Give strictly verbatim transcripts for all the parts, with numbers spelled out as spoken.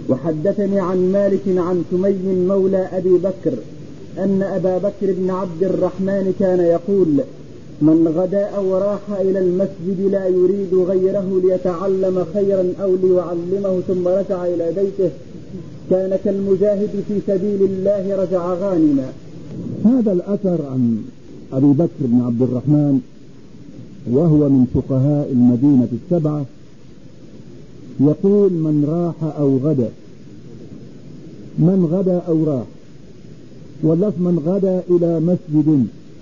وحدثني عن مالك عن سمي مولى أبي بكر أن أبا بكر بن عبد الرحمن كان يقول: من غدا أو راح إلى المسجد لا يريد غيره ليتعلم خيرا أو ليعلمه ثم رجع إلى بيته كان كالمجاهد في سبيل الله رجع غانما. هذا الأثر عن أبي بكر بن عبد الرحمن وهو من فقهاء المدينة السبعة يقول: من راح أو غدا، من غدا أو راح، واللفظ من غدا إلى مسجد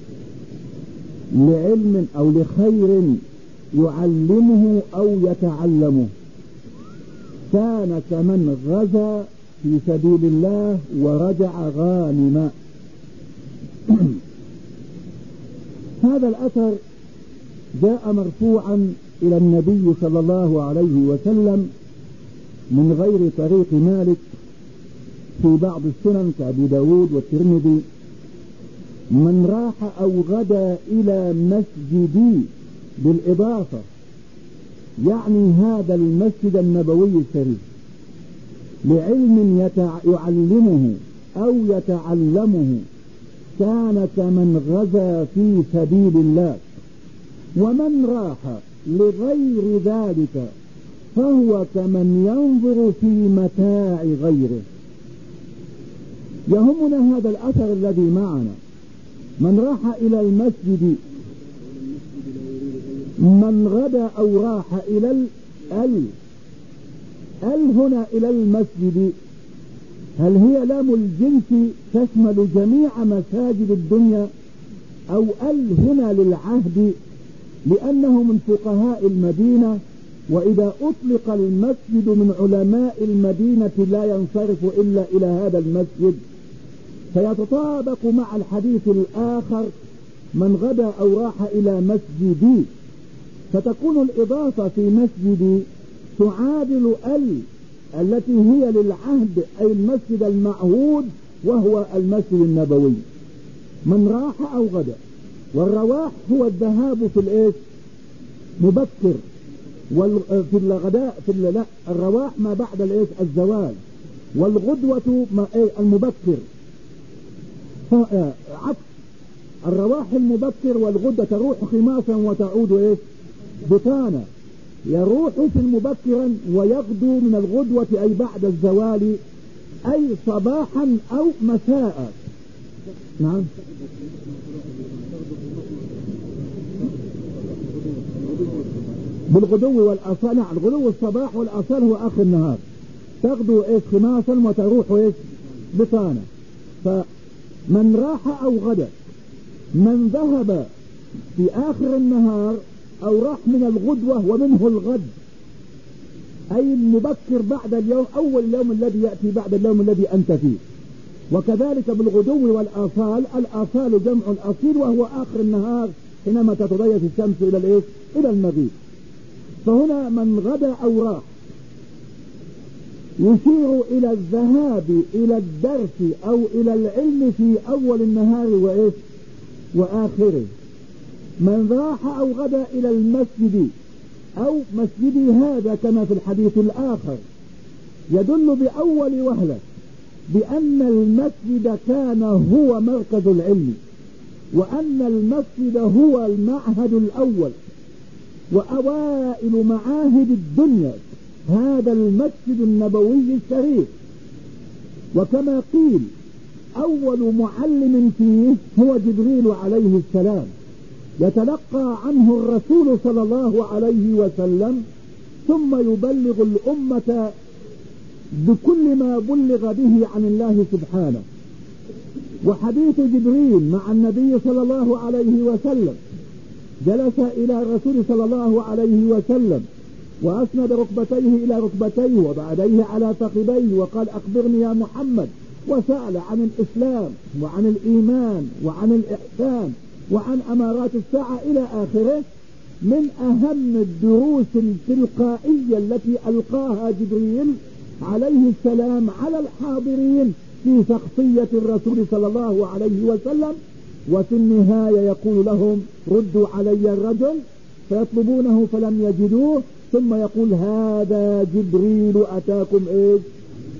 لعلم أو لخير يعلمه أو يتعلمه كان كمن غزا في سبيل الله ورجع غانما. هذا الأثر جاء مرفوعا إلى النبي صلى الله عليه وسلم من غير طريق مالك في بعض السنن كأبي داود والترمذي: من راح أو غدا إلى مسجدي، بالإضافة يعني هذا المسجد النبوي الشريف، لعلم يتع... يعلمه أو يتعلمه كان كمن غزا في سبيل الله. ومن راح لغير ذلك فهو كمن ينظر في متاع غيره. يهمنا هذا الأثر الذي معنا: من راح إلى المسجد، من غدا أو راح إلى ال ال هنا إلى المسجد، هل هي لام الجنس تشمل جميع مساجد الدنيا، أو ال هنا للعهد لأنه من فقهاء المدينة، وإذا أطلق المسجد من علماء المدينة لا ينصرف إلا إلى هذا المسجد، فيتطابق مع الحديث الآخر: من غدا أو راح إلى مسجدي، فتكون الإضافة في مسجدي تعادل ال التي هي للعهد، أي المسجد المعهود وهو المسجد النبوي. من راح أو غدا، والرواح هو الذهاب في الإيش مبكر، وفي الغداء في لا الرواح ما بعد الإيش الزوال، والغدوة المبكر، عكس الرواح المبكر والغدة تروح خماسا وتعود إيش بطانا، يروح في المبكرا ويغدو من الغدوة أي بعد الزوال، أي صباحا أو مساء. نعم، بالغدو والأصال. نعم، الغدو الصباح والأصال هو آخر النهار، تغدو إيش خماسا وتروح إيش بطانا. فمن راح أو غدا، من ذهب في آخر النهار أو راح من الغدوة ومنه الغد، أي المبكر بعد اليوم، أول اليوم الذي يأتي بعد اليوم الذي أنت فيه. وكذلك بالغدو والآصال، الآصال جمع الأصيل وهو آخر النهار حينما تتضيف الشمس إلى الإيش إلى المغيب. فهنا من غدا أو راح يشير إلى الذهاب إلى الدرس أو إلى العلم في أول النهار وإيش وآخره. من راح أو غدا إلى المسجد أو مسجدي هذا كما في الحديث الآخر يدل بأول وهلة بأن المسجد كان هو مركز العلم، وأن المسجد هو المعهد الأول وأوائل معاهد الدنيا، هذا المسجد النبوي الشريف. وكما قيل أول معلم فيه هو جبريل عليه السلام، يتلقى عنه الرسول صلى الله عليه وسلم ثم يبلغ الأمة بكل ما بلغ به عن الله سبحانه. وحديث جبريل مع النبي صلى الله عليه وسلم، جلس إلى الرسول صلى الله عليه وسلم وأسند ركبتيه إلى ركبتيه وبعديه على فخذيه وقال: أخبرني يا محمد، وسأل عن الإسلام وعن الإيمان وعن الإحسان وعن أمارات الساعة إلى آخره. من أهم الدروس التلقائية التي ألقاها جبريل عليه السلام على الحاضرين في شخصية الرسول صلى الله عليه وسلم. وفي النهاية يقول لهم: ردوا علي الرجل، فيطلبونه فلم يجدوه، ثم يقول: هذا جبريل أتاكم إيه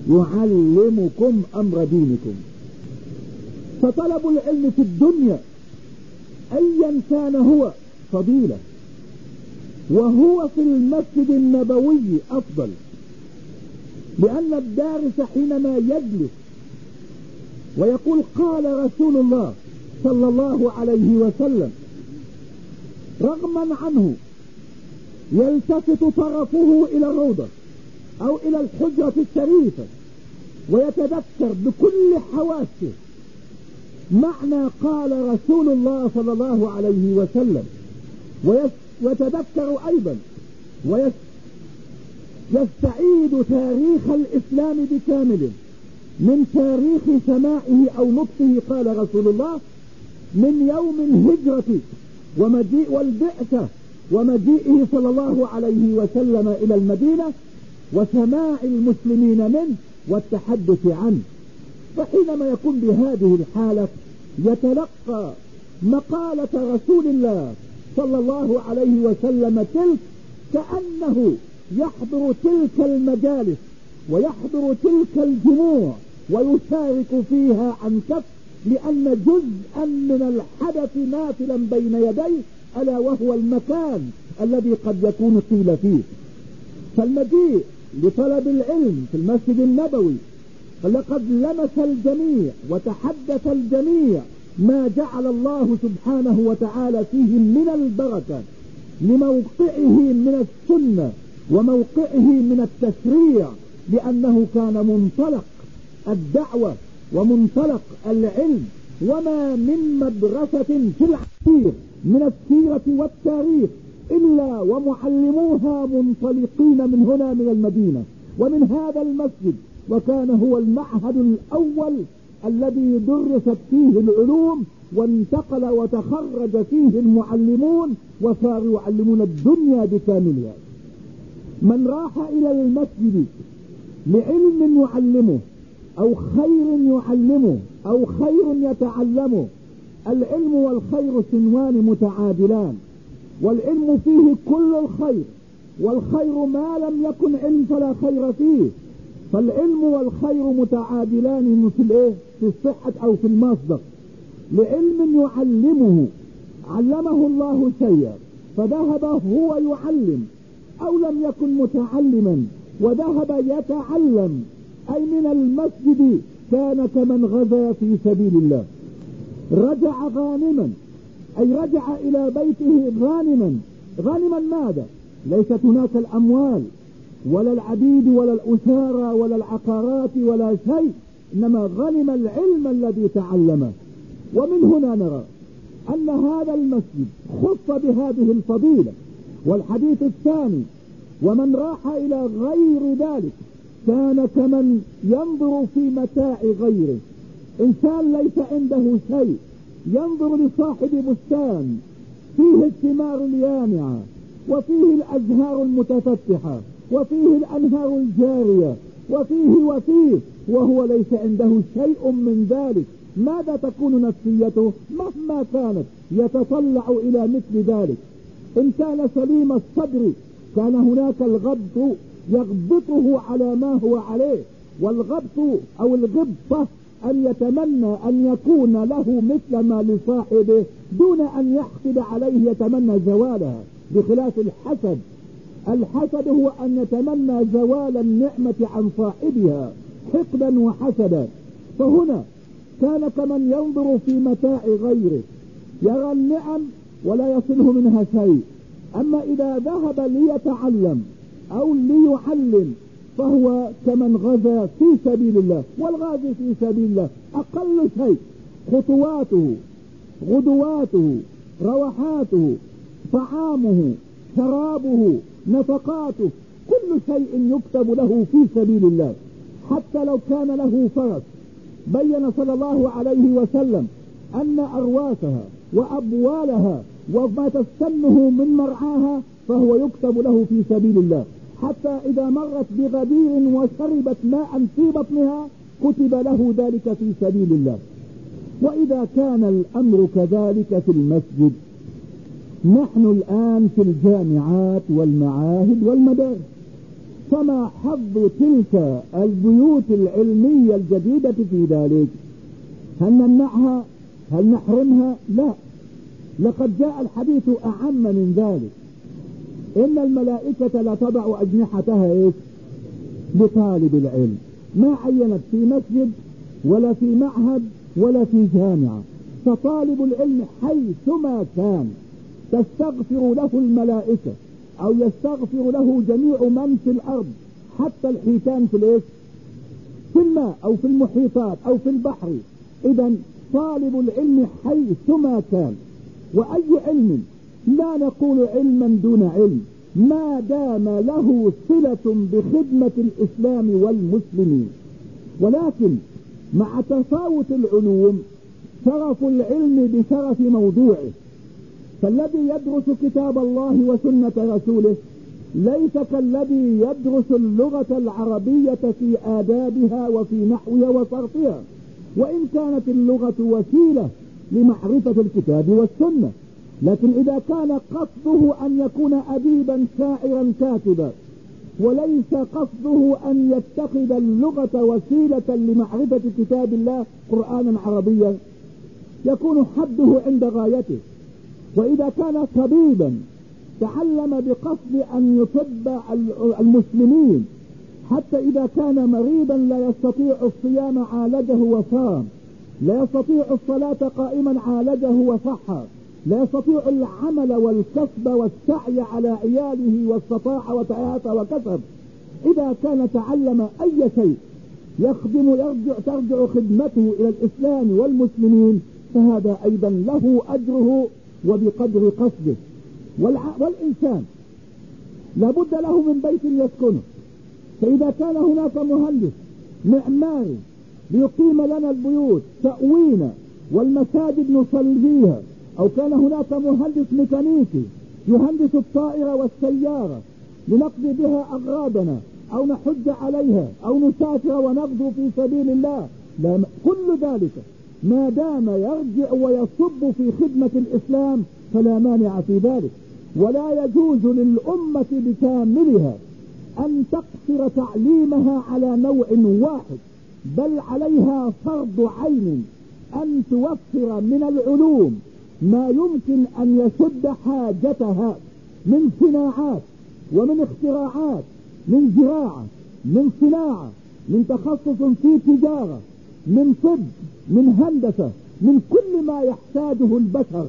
يعلمكم أمر دينكم. فطلب العلم في الدنيا أيا كان هو فضيلة، وهو في المسجد النبوي أفضل، لأن الدارس حينما يجلس ويقول قال رسول الله صلى الله عليه وسلم رغما عنه يلتفت طرفه إلى الروضة أو إلى الحجرة الشريفة ويتذكر بكل حواسه معنى قال رسول الله صلى الله عليه وسلم، ويتذكر أيضا ويستعيد تاريخ الإسلام بكامله من تاريخ سماعه أو نطقه قال رسول الله من يوم الهجرة ومجيء والبعثة ومجيئه صلى الله عليه وسلم إلى المدينة وسماع المسلمين منه والتحدث عنه. فحينما يكون بهذه الحالة يتلقى مقالة رسول الله صلى الله عليه وسلم تلك كأنه يحضر تلك المجالس ويحضر تلك الجموع ويشارك فيها عن كف، لأن جزءا من الحدث نافلا بين يديه ألا وهو المكان الذي قد يكون قيل فيه. فالمجيء لطلب العلم في المسجد النبوي فلقد لمس الجميع وتحدث الجميع ما جعل الله سبحانه وتعالى فيه من البركة لموقعه من السنة وموقعه من التشريع، لأنه كان منطلق الدعوة ومنطلق العلم. وما من مدرسة في العصير من السيرة والتاريخ إلا ومعلموها منطلقين من هنا من المدينة ومن هذا المسجد، وكان هو المعهد الأول الذي درست فيه العلوم وانتقل وتخرج فيه المعلمون وصاروا يعلمون الدنيا بكاملها. من راح إلى المسجد لعلم يعلمه أو خير يعلمه أو خير يتعلمه، العلم والخير سنوان متعادلان، والعلم فيه كل الخير، والخير ما لم يكن علم فلا خير فيه. فالعلم والخير متعادلان في الايه؟ في الصحة او في المصدر. لعلم يعلمه علمه الله شيئا فذهب هو يعلم، او لم يكن متعلما وذهب يتعلم، اي من المسجد كان كمن غزا في سبيل الله. رجع غانما، اي رجع الى بيته غانما. غانما ماذا؟ ليست هناك الاموال ولا العبيد ولا الأسارة ولا العقارات ولا شيء، إنما غنم العلم الذي تعلمه. ومن هنا نرى أن هذا المسجد خص بهذه الفضيلة. والحديث الثاني ومن راح إلى غير ذلك كان كمن ينظر في متاع غيره. إنسان ليس عنده شيء ينظر لصاحب بستان فيه الثمار اليانعة وفيه الأزهار المتفتحة وفيه الأنهار الجارية وفيه وفيه وهو ليس عنده شيء من ذلك، ماذا تكون نفسيته مهما كانت؟ يتطلع إلى مثل ذلك. إن كان سليم الصدر كان هناك الغبط يغبطه على ما هو عليه، والغبط أو الغبطة أن يتمنى أن يكون له مثل ما لصاحبه دون أن يحقد عليه يتمنى زوالها، بخلاف الحسد. الحسد هو أن يتمنى زوال النعمة عن صاحبها حقدا وحسدا. فهنا كان كمن ينظر في متاع غيره يرى النعم ولا يصله منها شيء، أما إذا ذهب ليتعلم أو ليعلم فهو كمن غزا في سبيل الله. والغازي في سبيل الله أقل شيء خطواته غدواته روحاته طعامه شرابه نفقاته، كل شيء يكتب له في سبيل الله. حتى لو كان له فرس بين صلى الله عليه وسلم أن أرواسها وأبوالها وما تستنه من مرعاها فهو يكتب له في سبيل الله. حتى إذا مرت بغدير وشربت ماء في بطنها كتب له ذلك في سبيل الله. وإذا كان الأمر كذلك في المسجد، نحن الآن في الجامعات والمعاهد والمدارس فما حظ تلك البيوت العلمية الجديدة في ذلك؟ هل نمنعها؟ هل نحرمها؟ لا، لقد جاء الحديث أعم من ذلك. إن الملائكة لا تضع أجنحتها إيه؟ لطالب العلم، ما عينت في مسجد ولا في معهد ولا في جامعة، فطالب العلم حيثما كان تستغفر له الملائكة أو يستغفر له جميع من في الأرض، حتى الحيتان في الإيه؟ في الماء أو في المحيطات أو في البحر. إذا طالب العلم حيثما كان، وأي علم، لا نقول علما دون علم، ما دام له صلة بخدمة الإسلام والمسلمين. ولكن مع تفاوت العلوم شرف العلم بشرف موضوعه، فالذي يدرس كتاب الله وسنة رسوله ليس كالذي يدرس اللغة العربية في آدابها وفي نحوها وصرفها، وإن كانت اللغة وسيلة لمعرفة الكتاب والسنة، لكن إذا كان قصده أن يكون أديبا شاعرا كاتبا وليس قصده أن يتخذ اللغة وسيلة لمعرفة كتاب الله قرآنا عربيا يكون حده عند غايته. وإذا كان طبيبا تعلم بقصد أن يطب المسلمين، حتى إذا كان مريضا لا يستطيع الصيام عالجه وصام، لا يستطيع الصلاة قائما عالجه وصحى، لا يستطيع العمل والكسب والسعي على عياله واستطاع وتعاطى وكسب، إذا كان تعلم أي شيء يخدم يرجع ترجع خدمته إلى الإسلام والمسلمين، فهذا أيضا له أجره وبقدر قصده. والإنسان لابد له من بيت يسكنه، فإذا كان هناك مهندس معماري ليقيم لنا البيوت تأوينا والمساجد نصلي فيها، أو كان هناك مهندس ميكانيكي يهندس الطائرة والسيارة لنقضي بها أغراضنا أو نحج عليها أو نسافر ونغزو في سبيل الله، لا، كل ذلك ما دام يرجع ويصب في خدمة الإسلام فلا مانع في ذلك. ولا يجوز للأمة بكاملها أن تقصر تعليمها على نوع واحد، بل عليها فرض عين أن توفر من العلوم ما يمكن أن يسد حاجتها من صناعات ومن اختراعات، من زراعة، من صناعة، من تخصص في تجارة، من طب، من هندسة، من كل ما يحتاجه البشر.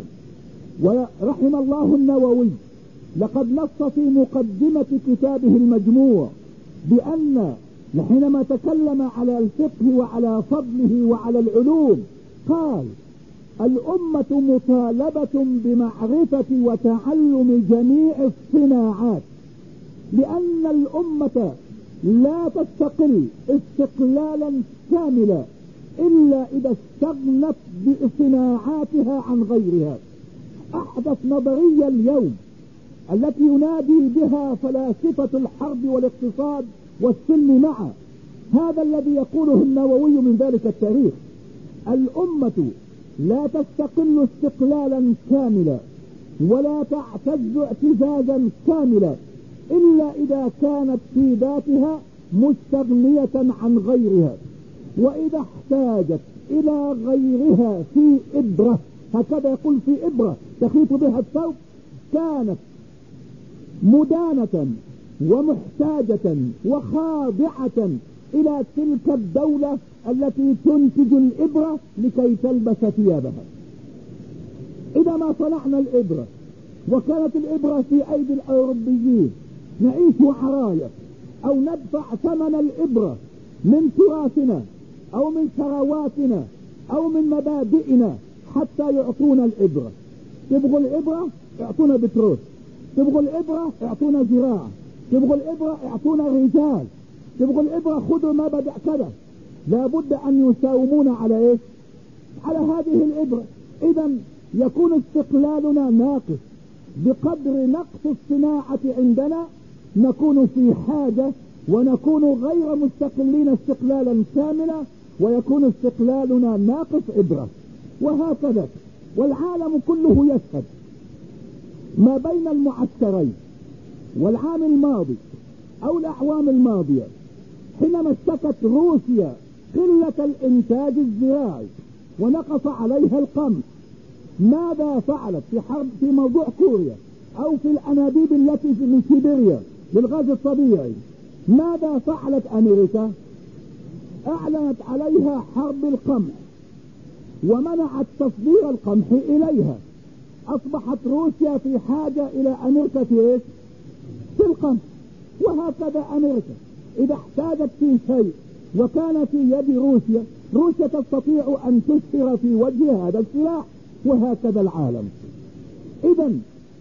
ورحم الله النووي، لقد نص في مقدمة كتابه المجموع بأن حينما تكلم على الفقه وعلى فضله وعلى العلوم قال: الأمة مطالبة بمعرفة وتعلم جميع الصناعات، لأن الأمة لا تستقل استقلالا كاملا إلا إذا استغنت بصناعاتها عن غيرها. أحدث نظرية اليوم التي ينادي بها فلاسفة الحرب والاقتصاد والسلم معا، هذا الذي يقوله النووي من ذلك التاريخ: الأمة لا تستقل استقلالا كاملا ولا تعتز اعتزازا كاملا إلا إذا كانت في ذاتها مستغنية عن غيرها، وإذا احتاجت إلى غيرها في إبرة، هكذا يقول، في إبرة تخيط بها الثوب، كانت مدانة ومحتاجة وخاضعة إلى تلك الدولة التي تنتج الإبرة لكي تلبس ثيابها. إذا ما صنعنا الإبرة وكانت الإبرة في أيدي الأوروبيين نعيش عرايا، أو ندفع ثمن الإبرة من تراثنا أو من ثرواتنا أو من مبادئنا حتى يعطونا الإبرة. تبغوا الإبرة يعطونا بترول، تبغوا الإبرة يعطونا زراعة، تبغوا الإبرة يعطونا رجال، تبغوا الإبرة خذوا مبدأ كذا. لابد أن يساومون على إيه؟ على هذه الإبرة. إذا يكون استقلالنا ناقص، بقدر نقص الصناعة عندنا نكون في حاجة ونكون غير مستقلين استقلالا كاملا، ويكون استقلالنا ناقص إبرة. وهكذا والعالم كله يشهد ما بين المعسكرين والعام الماضي أو الأعوام الماضية حينما اشتكت روسيا قلة الإنتاج الزراعي ونقص عليها القمح، ماذا فعلت في حرب في موضوع كوريا أو في الأنابيب التي في سيبيريا للغاز الطبيعي؟ ماذا فعلت أمريكا؟ أعلنت عليها حرب القمح ومنعت تصدير القمح إليها. أصبحت روسيا في حاجة إلى أمريكا في إيش؟ في القمح. وهكذا أمريكا إذا احتاجت في شيء وكان في يد روسيا، روسيا تستطيع أن تسفر في وجه هذا السلاح، وهكذا العالم. إذا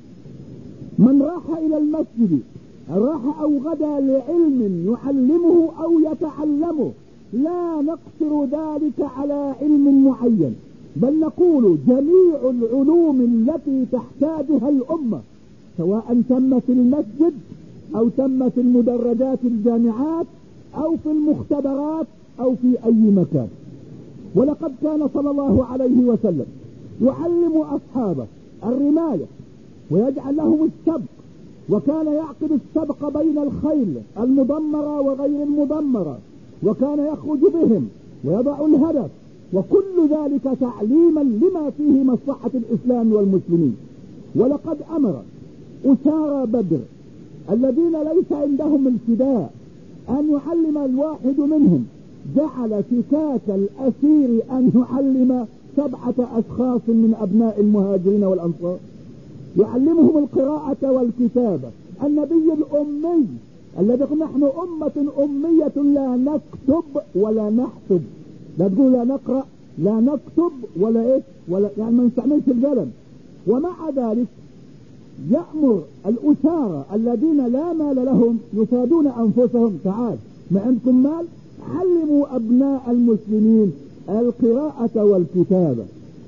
من راح إلى المسجد راح أو غدا لعلم يعلمه أو يتعلمه، لا نقصر ذلك على علم معين، بل نقول جميع العلوم التي تحتاجها الأمة سواء تم في المسجد أو تم في المدرجات الجامعات أو في المختبرات أو في أي مكان. ولقد كان صلى الله عليه وسلم يعلم أصحابه الرماية ويجعل لهم السبق، وكان يعقد السبق بين الخيل المدمرة وغير المدمرة، وكان يخرج بهم ويضع الهدف، وكل ذلك تعليما لما فيه مصلحة الإسلام والمسلمين. ولقد أمر أسارى بدر الذين ليس عندهم الفداء أن يعلم الواحد منهم، جعل فكاك الأسير أن يعلم سبعة أشخاص من أبناء المهاجرين والأنصار، يعلمهم القراءة والكتابة. النبي الأمي الذي نحن أمة أمية لا نكتب ولا نحسب، لا تقول لا نقرأ لا نكتب ولا إيه ولا يعني ما نستعملش القلم. ومع ذلك يأمر الأسارة الذين لا مال لهم يفادون أنفسهم، تعال ما عندكم مال علموا أبناء المسلمين القراءة والكتابة.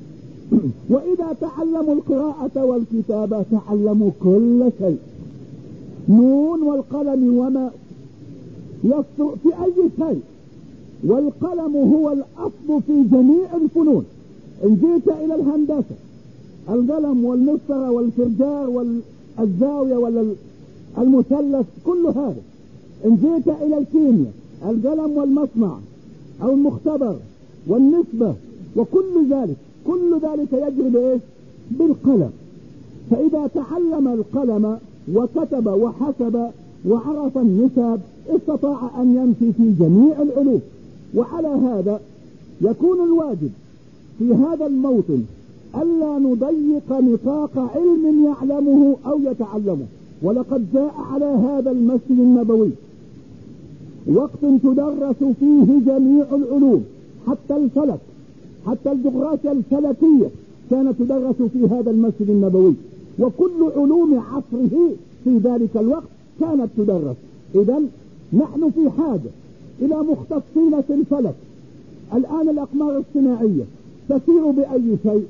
وإذا تعلموا القراءة والكتابة تعلموا كل شيء، نون والقلم وما يسطر في أي شيء، والقلم هو الأصل في جميع الفنون. إن جئت إلى الهندسة القلم والمسطرة والفرجار والزاوية والمثلث كل هذا. إن جئت إلى الكيمياء القلم والمصنع أو المختبر والنسبة وكل ذلك، كل ذلك يجري بإيه؟ بالقلم. فإذا تعلم القلم وكتب وحسب وعرف النسب استطاع أن يمشي في جميع العلوم. وعلى هذا يكون الواجب في هذا الموطن ألا نضيق نطاق علم يعلمه أو يتعلمه. ولقد جاء على هذا المسجد النبوي وقت تدرس فيه جميع العلوم، حتى الفلك، حتى الجغرافيا الفلكية كانت تدرس في هذا المسجد النبوي، وكل علوم عصره في ذلك الوقت كانت تدرس. إذن نحن في حاجة إلى مختصين في الفلك. الآن الأقمار الصناعية تسير بأي شيء؟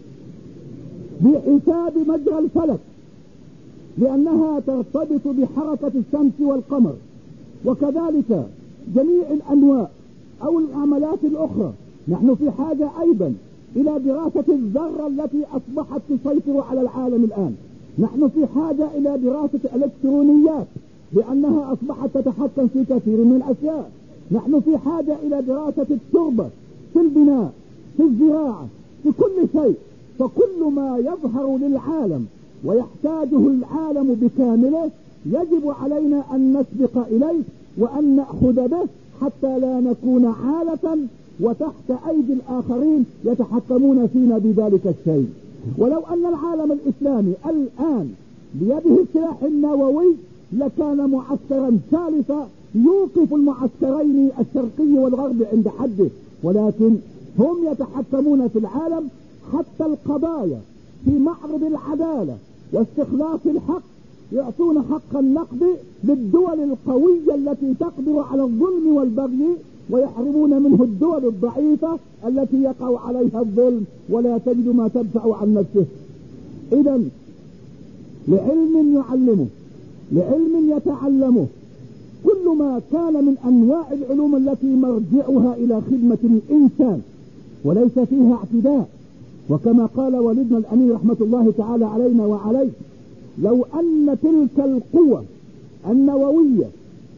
بحساب مجرى الفلك، لأنها ترتبط بحركة الشمس والقمر. وكذلك جميع الأنواع أو العملات الأخرى. نحن في حاجة أيضا إلى دراسة الذرة التي أصبحت تسيطر على العالم الآن. نحن في حاجة إلى دراسة الإلكترونيات لأنها أصبحت تتحكم في كثير من الأشياء. نحن في حاجة إلى دراسة التربة في البناء في الزراعة في كل شيء. فكل ما يظهر للعالم ويحتاجه العالم بكامله يجب علينا أن نسبق إليه وأن نأخذ به، حتى لا نكون عالة وتحت أيدي الآخرين يتحكمون فينا بذلك الشيء. ولو أن العالم الإسلامي الآن بيده السلاح النووي لكان معسكرا ثالثا يوقف المعسكرين الشرقي والغربي عند حده، ولكن هم يتحكمون في العالم. حتى القضايا في معرض العدالة واستخلاص الحق يعطون حق النقد للدول القوية التي تقدر على الظلم والبغي، ويحرمون منه الدول الضعيفة التي يقع عليها الظلم ولا تجد ما تدفع عن نفسه. إذن لعلم يعلمه، لعلم يتعلمه، كل ما كان من أنواع العلوم التي مرجعها إلى خدمة الإنسان وليس فيها اعتداء. وكما قال والدنا الأمير رحمة الله تعالى علينا وعليه: لو أن تلك القوة النووية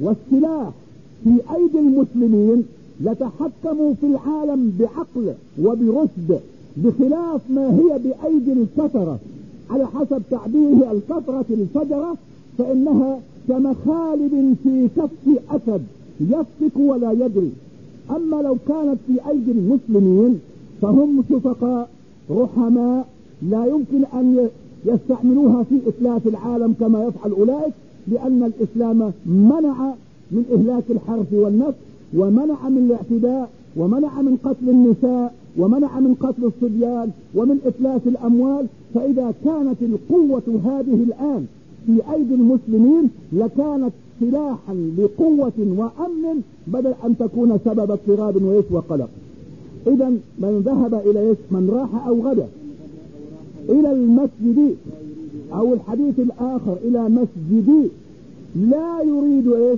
والسلاح في أيدي المسلمين لتحكموا في العالم بعقل وبرشد، بخلاف ما هي بأيدي الكفرة على حسب تعبيره الكفرة الفجرة، فإنها كمخالب في كف أسد يفتك ولا يدري. أما لو كانت في أيدي المسلمين فهم شفقاء رحماء، لا يمكن أن يستعملوها في إتلاف العالم كما يفعل أولئك، لأن الإسلام منع من إهلاك الحرث والنفس، ومنع من الاعتداء، ومنع من قتل النساء، ومنع من قتل الصبيان، ومن إتلاف الأموال. فإذا كانت القوة هذه الآن في أيدي المسلمين لكانت سلاحا لقوة وأمن بدل أن تكون سبب اضطراب وإيش وقلق. إذا من ذهب إلى إيش؟ من راح أو غدا إلى المسجد، أو الحديث الآخر إلى مسجد لا يريد إيش؟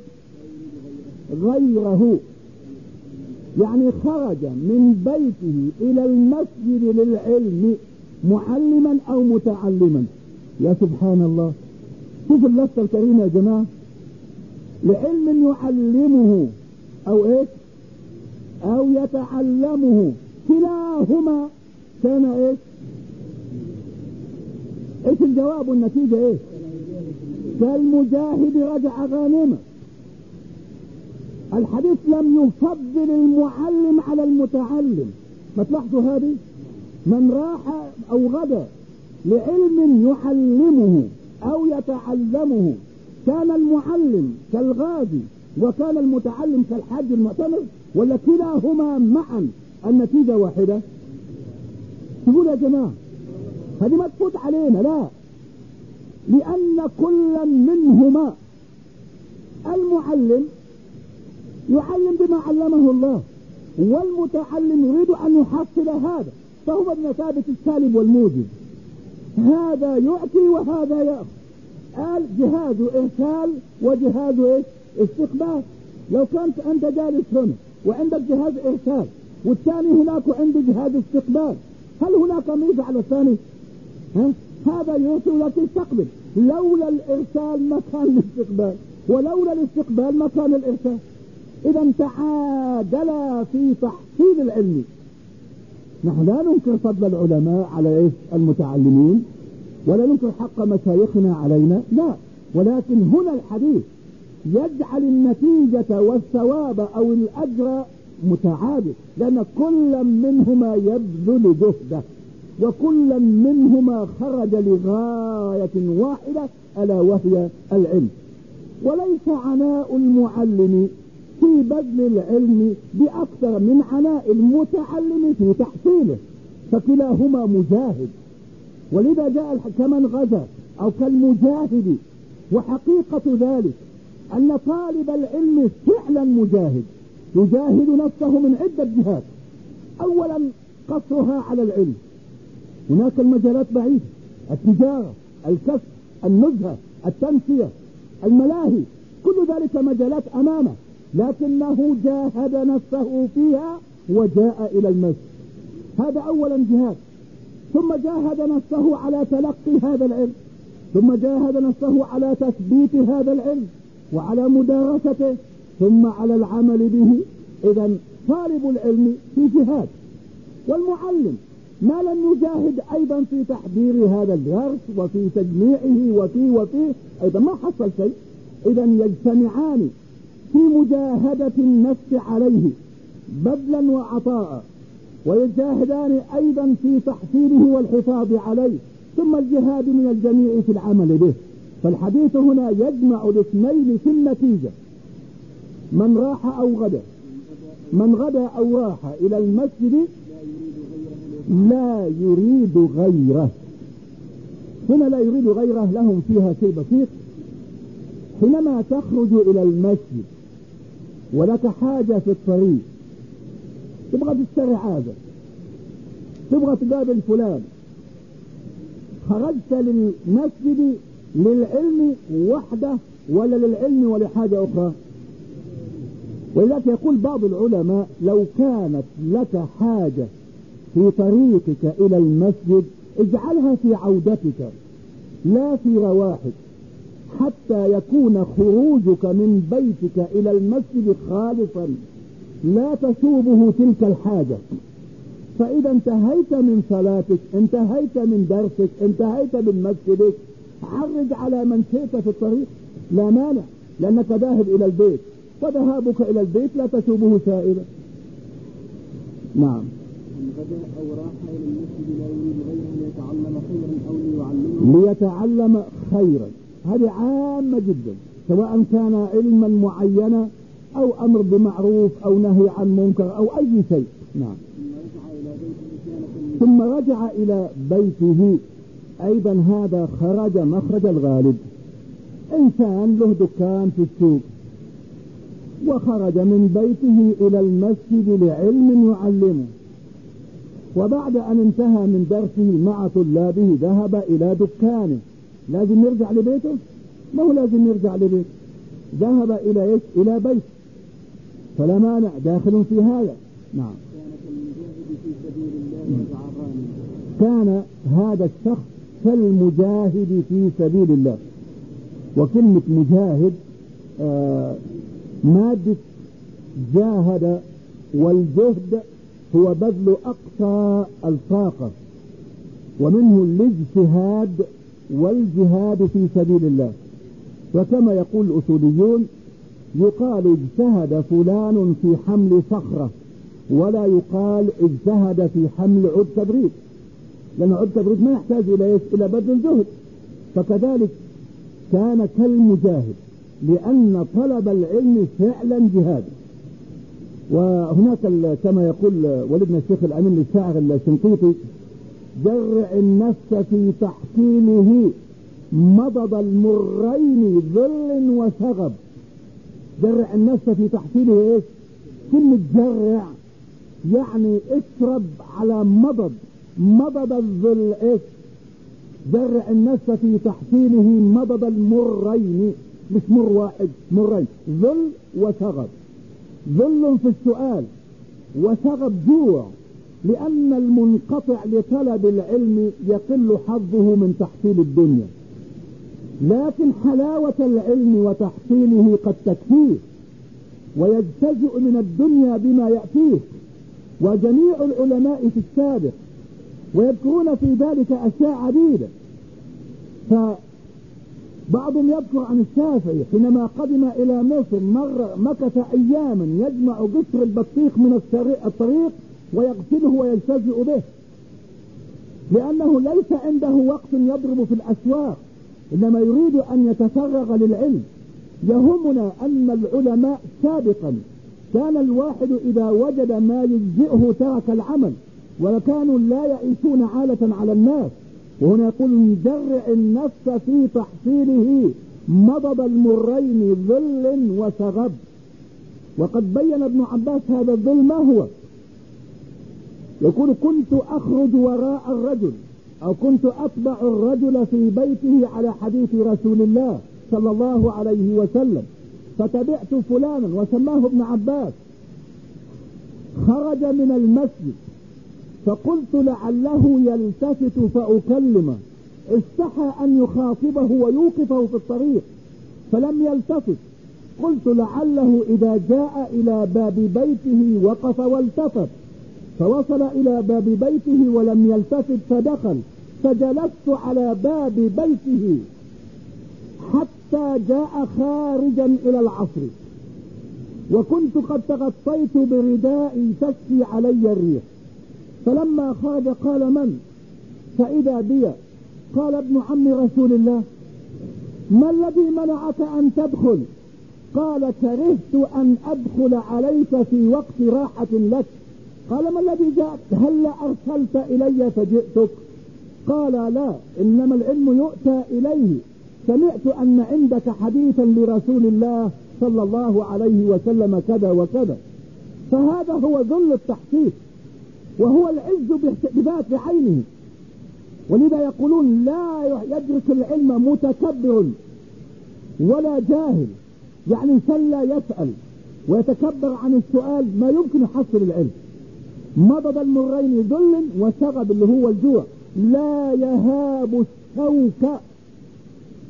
غيره، يعني خرج من بيته إلى المسجد للعلم معلما أو متعلما. يا سبحان الله، شوف اللفظ الكريم يا جماعة، لعلم يعلمه أو إيش أو يتعلمه، كلاهما كان إيش إيش الجواب والنتيجة إيش؟ كالمجاهد رجع غانما. الحديث لم يفضل المعلم على المتعلم. ما تلاحظوا هذه؟ من راح أو غدا لعلم يعلمه أو يتعلمه كان المعلم كالغازي وكان المتعلم كالحاج المعتمر، ولا كلاهما معا النتيجة واحدة؟ تقول يا جماعة هذه ما تفوت علينا، لا، لأن كل منهما المعلم يعلم بما علمه الله، والمتعلم يريد أن يحصل هذا، فهو بمثابة السالب والموجب، هذا يعطي وهذا يأخذ. قال جهاز إرسال وجهاز إيش؟ استقبال. لو كنت أنت جالس هنا وعندك جهاز إرسال والثاني هناك وعنده جهاز استقبال، هل هناك ميزة على الثاني؟ ها؟ هذا يرسل لك يستقبل، لولا الإرسال ما كان الاستقبال، ولولا الاستقبال ما كان الإرسال. إذا تعادلا في تحصيل العلم. نحن لا ننكر فضل العلماء على إيش؟ المتعلمين، ولا ننكر حق مشايخنا علينا، لا، ولكن هنا الحديث يجعل النتيجة والثواب أو الأجر متعادل، لأن كل منهما يبذل جهده، وكل منهما خرج لغاية واحدة ألا وهي العلم. وليس عناء المعلم في بذل العلم بأكثر من عناء المتعلم في تحصيله، فكلاهما مجاهد. ولذا جاء كمن غزا أو كالمجاهد. وحقيقة ذلك أن طالب العلم فعلا مجاهد، يجاهد نفسه من عدة جهات. أولا قصرها على العلم، هناك المجالات بعيدة، التجارة، الكسب، النزهة، التنسية، الملاهي، كل ذلك مجالات أمامه، لكنه جاهد نفسه فيها وجاء إلى المسجد. هذا أولا جهاد. ثم جاهد نفسه على تلقي هذا العلم، ثم جاهد نفسه على تثبيت هذا العلم وعلى مدارسته، ثم على العمل به. إذا طالب العلم في جهاد، والمعلم ما لم يجاهد أيضا في تحضير هذا الدرس وفي تجميعه وفي وفي أيضا ما حصل شيء. إذا يجتمعان في مجاهدة النفس عليه بذلا وعطاء، ويجاهدان أيضا في تحصيله والحفاظ عليه، ثم الجهاد من الجميع في العمل به. فالحديث هنا يجمع الاثنين في النتيجة. من راح أو غدا من غدا أو راح إلى المسجد لا يريد غيره. هنا لا يريد غيره لهم فيها شيء بسيط. حينما تخرج إلى المسجد ولك حاجة في الطريق، تبغى تشتري حاجة، تبغى تقابل فلان، خرجت للمسجد للعلم وحده ولا للعلم ولحاجة أخرى؟ ولذلك يقول بعض العلماء لو كانت لك حاجة في طريقك إلى المسجد اجعلها في عودتك لا في رواحك، حتى يكون خروجك من بيتك إلى المسجد خالصا لا تشوبه تلك الحاجة. فإذا انتهيت من صلاتك، انتهيت من درسك، انتهيت من مسجدك، عرج على من شئت في الطريق لا مانع، لأنك ذاهب إلى البيت، وذهابك إلى البيت لا تشوبه سائلا. نعم. غدا أو راح إلى المسجد لا يريد غير أن يتعلم خيرا أو ليعلمه ليتعلم خيرا، هذه عامة جدا، سواء كان علما معينا أو أمر بمعروف أو نهي عن منكر أو أي شيء. نعم. ثم رجع إلى بيته، أيضا هذا خرج مخرج الغالب. إنسان له دكان في السوق وخرج من بيته إلى المسجد لعلم يعلمه، وبعد أن انتهى من درسه مع طلابه ذهب إلى دكانه. لازم يرجع لبيته؟ ما هو لازم يرجع لبيته، ذهب إلى إيش؟ إلى بيت، فلا مانع، داخل في هذا. نعم. كان هذا الشخص كالمجاهد في سبيل الله. وكلمة مجاهد آه مادة جاهد، والجهد هو بذل أقصى الطاقة، ومنه الاجتهاد والجهاد في سبيل الله. وكما يقول الأصوليون يقال اجتهد فلان في حمل صخرة، ولا يقال اجتهد في حمل عود كبريت، لأن عود كبريت ما يحتاج إلى إلى بذل الجهد. فكذلك كان كالمجاهد، لأن طلب العلم فعلا جهاد. وهناك كما يقول ولدنا الشيخ الأمين الشاعر الشنقيطي: جرع النفس في تحصيله مضض المرين ظل وشغب. جرع النفس في تحصيله ايش؟ كلمة جرع يعني اشرب على مضض، مضض الظل ايش؟ جرع النفس في تحصيله مضض المرين، مش مر واحد، مرين، ظل وشغب. ظل في السؤال وشغب جوع، لأن المنقطع لطلب العلم يقل حظه من تحصيل الدنيا، لكن حلاوة العلم وتحصيله قد تكفيه ويجتزئ من الدنيا بما يأتيه. وجميع العلماء في السابق ويذكرون في ذلك أشياء عديدة. فبعضهم يذكر عن الشافعي حينما قدم إلى مصر مر مكث أياما يجمع قطر البطيخ من الطريق ويغسله ويلتزئ به، لأنه ليس عنده وقت يضرب في الأسواق، إنما يريد أن يتفرغ للعلم. يهمنا أن العلماء سابقا كان الواحد إذا وجد ما يجزئه ترك العمل، وكانوا لا يعيشون عالة على الناس. وهنا يقول: جرع النفس في تحصيله مضض المرين ظل وشغب. وقد بين ابن عباس هذا الظل ما هو. يقول: كنت أخرج وراء الرجل، أو كنت أتبع الرجل في بيته على حديث رسول الله صلى الله عليه وسلم، فتبعت فلانا وسماه ابن عباس، خرج من المسجد فقلت لعله يلتفت فأكلمه، استحى أن يخاطبه ويوقفه في الطريق فلم يلتفت. قلت لعله إذا جاء إلى باب بيته وقف والتفت، فوصل إلى باب بيته ولم يلتفت فدخل، فجلست على باب بيته حتى جاء خارجا إلى العصر، وكنت قد تغطيت بردائي تشفي علي الريح. فلما خرج قال: من؟ فإذا بي. قال: ابن عم رسول الله. ما الذي منعك أن تدخل؟ قال: كرهت أن أدخل عليك في وقت راحة لك. قال: ما الذي جاءك؟ هل أرسلت إلي فجئتك؟ قال: لا، إنما العلم يؤتى إليه، سمعت أن عندك حديثا لرسول الله صلى الله عليه وسلم كذا وكذا. فهذا هو ذل التحقيق، وهو العز بذات عينه. ولذا يقولون: لا يدرك العلم متكبر ولا جاهل، يعني إنسان لا يسأل ويتكبر عن السؤال ما يمكن يحصل العلم. مضض المرين ذل وشغب اللي هو الجوع، لا يهاب الشوك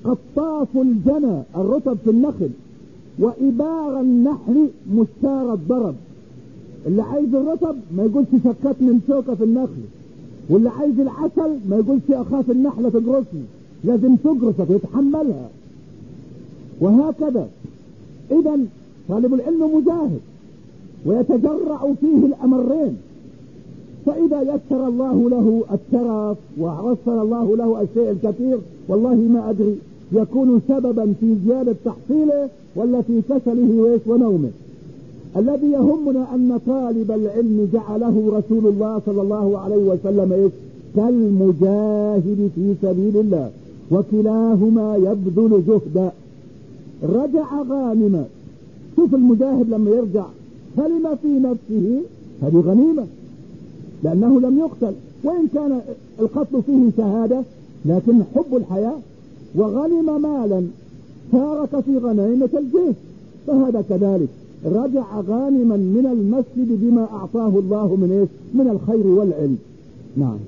قطاف الجنى الرطب في النخل، وإبار النحل مستار الضرب. اللي عايز الرطب ما يقولش شكت من شوكة في النخل، واللي عايز العسل ما يقولش أخاف النحلة تجرسني، لازم تجرسك يتحملها. وهكذا إذا طالب العلم مجاهد ويتجرع فيه الأمرين، فإذا يسر الله له الترف ووصل الله له الشيء الكثير والله ما أدري يكون سببا في زيادة تحصيله ولا في كسله ونومه. الذي يهمنا أن طالب العلم جعله رسول الله صلى الله عليه وسلم إيه؟ كالمجاهد في سبيل الله، وكلاهما يبذل جهدا. رجع غانما. شوف المجاهد لما يرجع سلم في نفسه، هذه غنيمة لأنه لم يقتل، وإن كان القتل فيه شهادة لكن حب الحياة. وغنم مالا شارك في غنيمة الجيش، فهذا كذلك رجع غانما من المسجد بما أعطاه الله من إيه؟ من الخير والعلم. نعم.